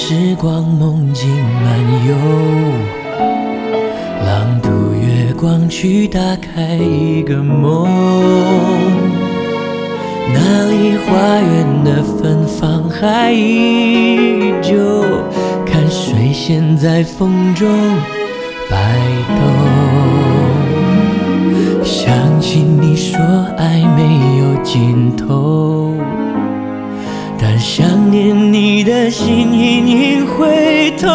时光梦境漫游，朗读月光去打开一个梦。那里花园的芬芳还依旧，看水仙在风中摆动。想起你说爱没有尽头，但想念你的心隐隐会痛。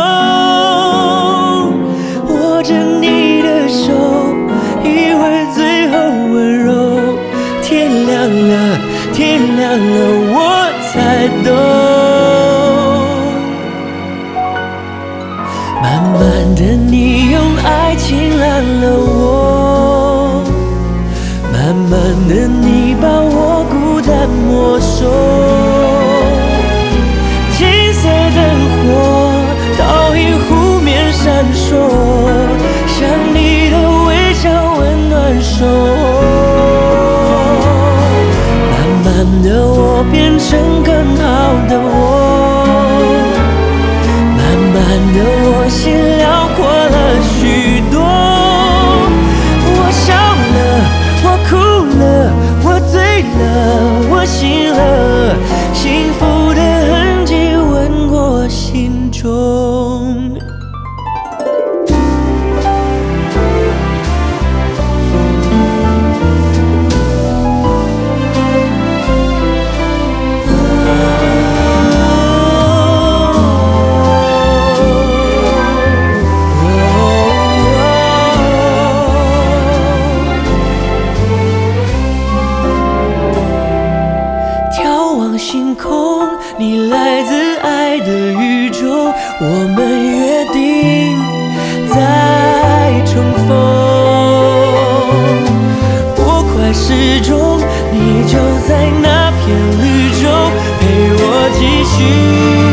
握着你的手，一会儿最后温柔。天亮了，天亮了，我才懂。慢慢的，你用爱情拦了我，慢慢的，你把我孤单没收。金色灯火倒映湖面闪烁，像你的微笑温暖手。慢慢的，我变成更好的我，慢慢的，我心辽阔了许多。我笑了，我哭了，我醉了，我醒了，幸福的痕迹吻过心中。星空，你来自爱的宇宙，我们约定再重逢。我快失踪，你就在那片绿洲，陪我继续